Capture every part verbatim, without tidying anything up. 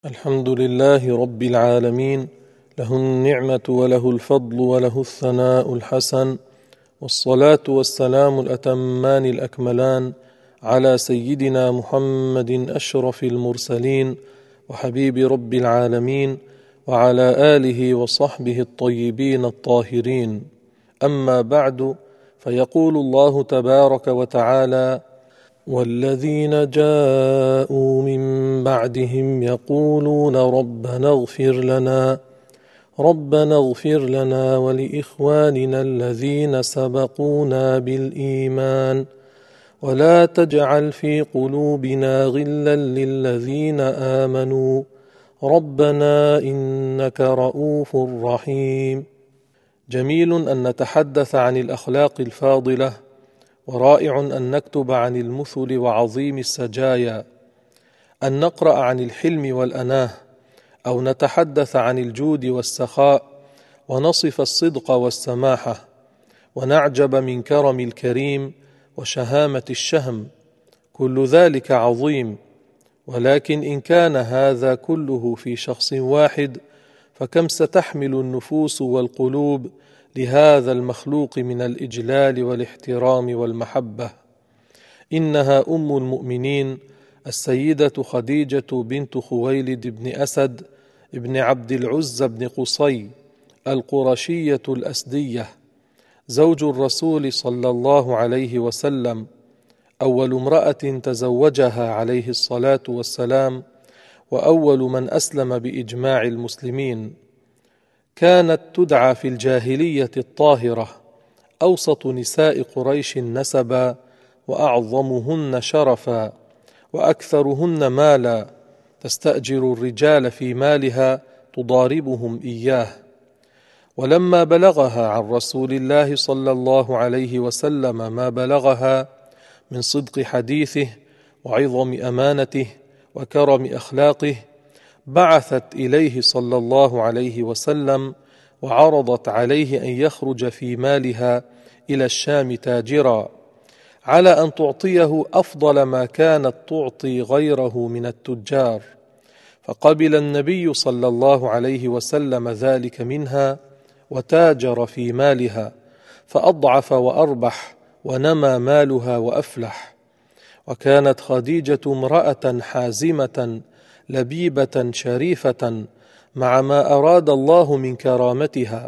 الحمد لله رب العالمين، له النعمة وله الفضل وله الثناء الحسن، والصلاة والسلام الأتمان الأكملان على سيدنا محمد أشرف المرسلين وحبيب رب العالمين، وعلى آله وصحبه الطيبين الطاهرين. أما بعد، فيقول الله تبارك وتعالى: والذين جاءوا من بعدهم يقولون ربنا اغفر لنا ربنا اغفر لنا ولإخواننا الذين سبقونا بالإيمان ولا تجعل في قلوبنا غلا للذين آمنوا ربنا إنك رؤوف رحيم. جميل أن نتحدث عن الأخلاق الفاضلة، ورائع أن نكتب عن المثل وعظيم السجايا، أن نقرأ عن الحلم والأناه، أو نتحدث عن الجود والسخاء، ونصف الصدق والسماحة، ونعجب من كرم الكريم وشهامة الشهم. كل ذلك عظيم، ولكن إن كان هذا كله في شخص واحد، فكم ستحمل النفوس والقلوب لهذا المخلوق من الإجلال والاحترام والمحبة. إنها أم المؤمنين السيدة خديجة بنت خويلد بن أسد بن عبد العزى بن قصي القرشية الأسدية، زوج الرسول صلى الله عليه وسلم، أول امرأة تزوجها عليه الصلاة والسلام، وأول من أسلم بإجماع المسلمين. كانت تدعى في الجاهلية الطاهرة، أوسط نساء قريش نسبا، وأعظمهن شرفا، وأكثرهن مالا، تستأجر الرجال في مالها تضاربهم إياه. ولما بلغها عن رسول الله صلى الله عليه وسلم ما بلغها من صدق حديثه وعظم أمانته وكرم أخلاقه، بعثت إليه صلى الله عليه وسلم وعرضت عليه أن يخرج في مالها إلى الشام تاجرا، على أن تعطيه أفضل ما كانت تعطي غيره من التجار. فقبل النبي صلى الله عليه وسلم ذلك منها، وتاجر في مالها، فأضعف وأربح، ونمى مالها وأفلح. وكانت خديجة امرأة حازمة لبيبة شريفة، مع ما أراد الله من كرامتها،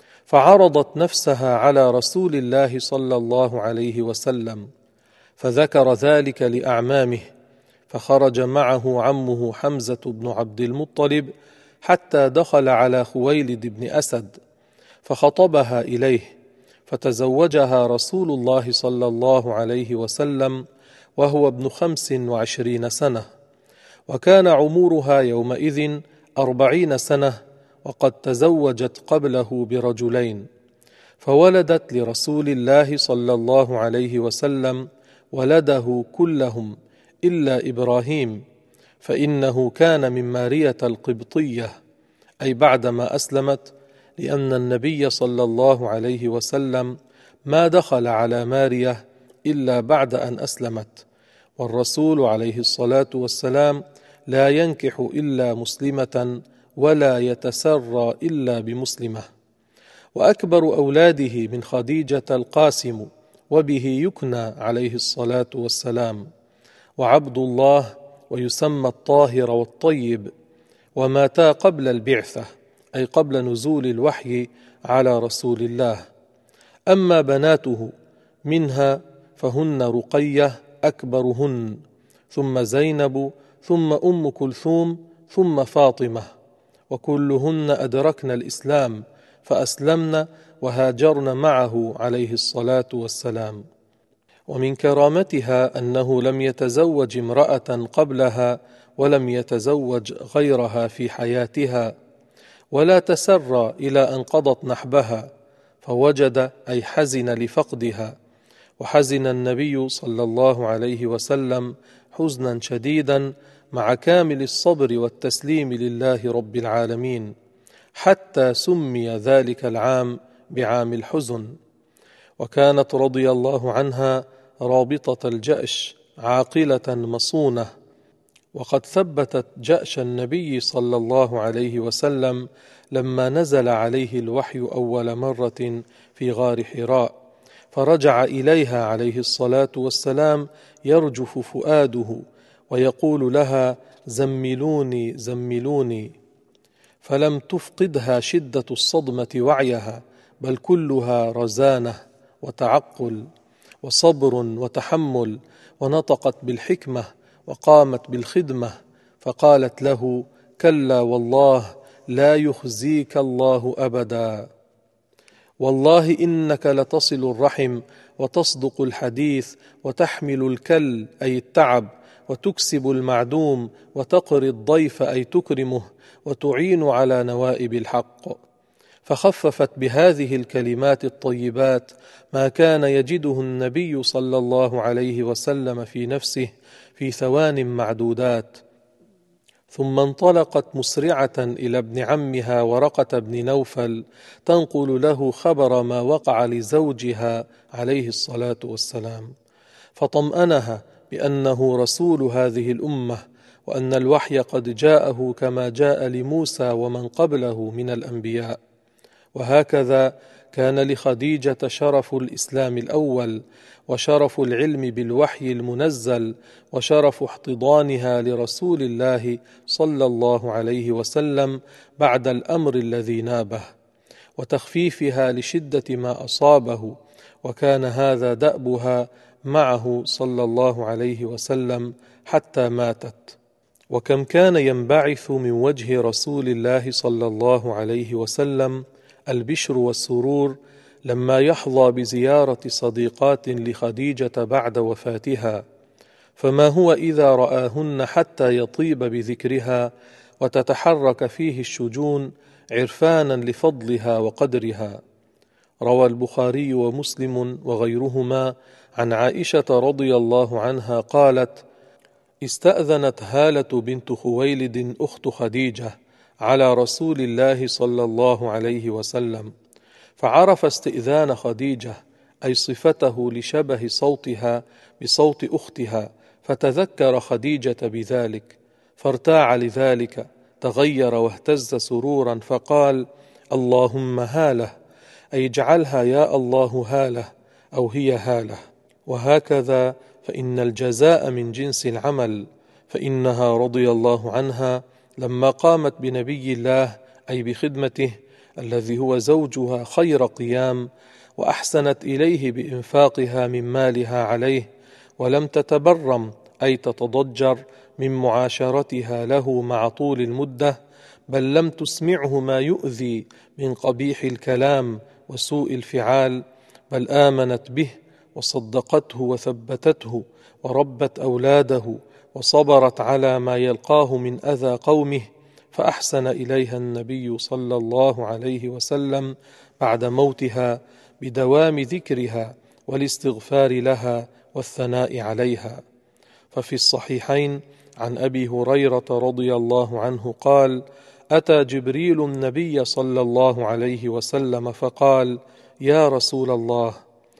فعرضت نفسها على رسول الله صلى الله عليه وسلم، فذكر ذلك لأعمامه، فخرج معه عمه حمزة بن عبد المطلب حتى دخل على خويلد بن أسد، فخطبها إليه، فتزوجها رسول الله صلى الله عليه وسلم وهو ابن خمس وعشرين سنة، وكان عمرها يومئذ أربعين سنة، وقد تزوجت قبله برجلين، فولدت لرسول الله صلى الله عليه وسلم ولده كلهم إلا إبراهيم، فإنه كان من مارية القبطية، أي بعدما أسلمت، لأن النبي صلى الله عليه وسلم ما دخل على مارية إلا بعد أن أسلمت، والرسول عليه الصلاة والسلام لا ينكح إلا مسلمة ولا يتسرى إلا بمسلمة. وأكبر أولاده من خديجة القاسم، وبه يكنى عليه الصلاة والسلام، وعبد الله، ويسمى الطاهر والطيب، وماتا قبل البعثة، أي قبل نزول الوحي على رسول الله. أما بناته منها فهن رقية أكبرهن، ثم زينب، ثم أم كلثوم، ثم فاطمة، وكلهن أدركن الإسلام فأسلمن وهاجرن معه عليه الصلاة والسلام. ومن كرامتها أنه لم يتزوج امرأة قبلها، ولم يتزوج غيرها في حياتها، ولا تسرى إلى أن قضت نحبها، فوجد أي حزن لفقدها. وحزن النبي صلى الله عليه وسلم حزنا شديدا، مع كامل الصبر والتسليم لله رب العالمين، حتى سمي ذلك العام بعام الحزن. وكانت رضي الله عنها رابطة الجأش، عاقلة مصونة، وقد ثبتت جأش النبي صلى الله عليه وسلم لما نزل عليه الوحي أول مرة في غار حراء، فرجع إليها عليه الصلاة والسلام يرجف فؤاده ويقول لها: زملوني زملوني، فلم تفقدها شدة الصدمة وعيها، بل كلها رزانة وتعقل وصبر وتحمل، ونطقت بالحكمة وقامت بالخدمة، فقالت له: كلا والله لا يخزيك الله أبدا، والله إنك لتصل الرحم وتصدق الحديث وتحمل الكل أي التعب، وتكسب المعدوم وتقري الضيف أي تكرمه، وتعين على نوائب الحق. فخففت بهذه الكلمات الطيبات ما كان يجده النبي صلى الله عليه وسلم في نفسه في ثوان معدودات، ثم انطلقت مسرعة إلى ابن عمها ورقة بن نوفل تنقل له خبر ما وقع لزوجها عليه الصلاة والسلام، فطمأنها بأنه رسول هذه الأمة، وأن الوحي قد جاءه كما جاء لموسى ومن قبله من الأنبياء. وهكذا كان لخديجة شرف الإسلام الأول، وشرف العلم بالوحي المنزل، وشرف احتضانها لرسول الله صلى الله عليه وسلم بعد الأمر الذي نابه، وتخفيفها لشدة ما أصابه، وكان هذا دأبها معه صلى الله عليه وسلم حتى ماتت. وكم كان ينبعث من وجه رسول الله صلى الله عليه وسلم البشر والسرور لما يحظى بزيارة صديقات لخديجة بعد وفاتها، فما هو إذا رآهن حتى يطيب بذكرها وتتحرك فيه الشجون عرفانا لفضلها وقدرها. روى البخاري ومسلم وغيرهما عن عائشة رضي الله عنها قالت: استأذنت هالة بنت خويلد أخت خديجة على رسول الله صلى الله عليه وسلم، فعرف استئذان خديجة أي صفته لشبه صوتها بصوت أختها، فتذكر خديجة بذلك فارتاع لذلك، تغير واهتز سرورا فقال: اللهم هالة، أي اجعلها يا الله هالة أو هي هالة. وهكذا فإن الجزاء من جنس العمل، فإنها رضي الله عنها لما قامت بنبي الله أي بخدمته الذي هو زوجها خير قيام، وأحسنت إليه بإنفاقها من مالها عليه، ولم تتبرم أي تتضجر من معاشرتها له مع طول المدة، بل لم تسمعه ما يؤذي من قبيح الكلام وسوء الفعال، بل آمنت به وصدقته وثبتته وربت أولاده وصبرت على ما يلقاه من أذى قومه، فأحسن إليها النبي صلى الله عليه وسلم بعد موتها بدوام ذكرها والاستغفار لها والثناء عليها. ففي الصحيحين عن أبي هريرة رضي الله عنه قال: أتى جبريل النبي صلى الله عليه وسلم فقال: يا رسول الله،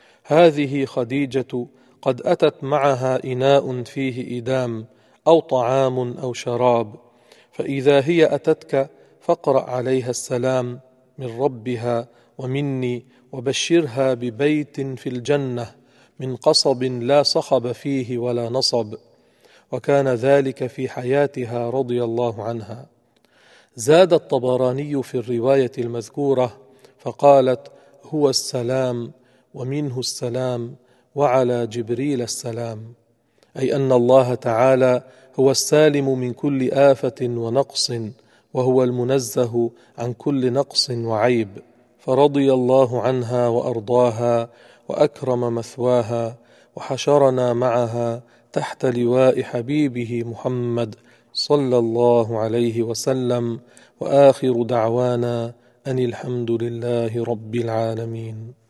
هذه خديجة قد أتت معها إناء فيه إدام أو طعام أو شراب، فإذا هي أتتك فاقرأ عليها السلام من ربها ومني، وبشرها ببيت في الجنة من قصب لا صخب فيه ولا نصب. وكان ذلك في حياتها رضي الله عنها. زاد الطبراني في الرواية المذكورة فقالت: هو السلام ومنه السلام وعلى جبريل السلام، أي أن الله تعالى هو السالم من كل آفة ونقص، وهو المنزه عن كل نقص وعيب، فرضي الله عنها وأرضاها وأكرم مثواها، وحشرنا معها تحت لواء حبيبه محمد صلى الله عليه وسلم، وآخر دعوانا أن الحمد لله رب العالمين.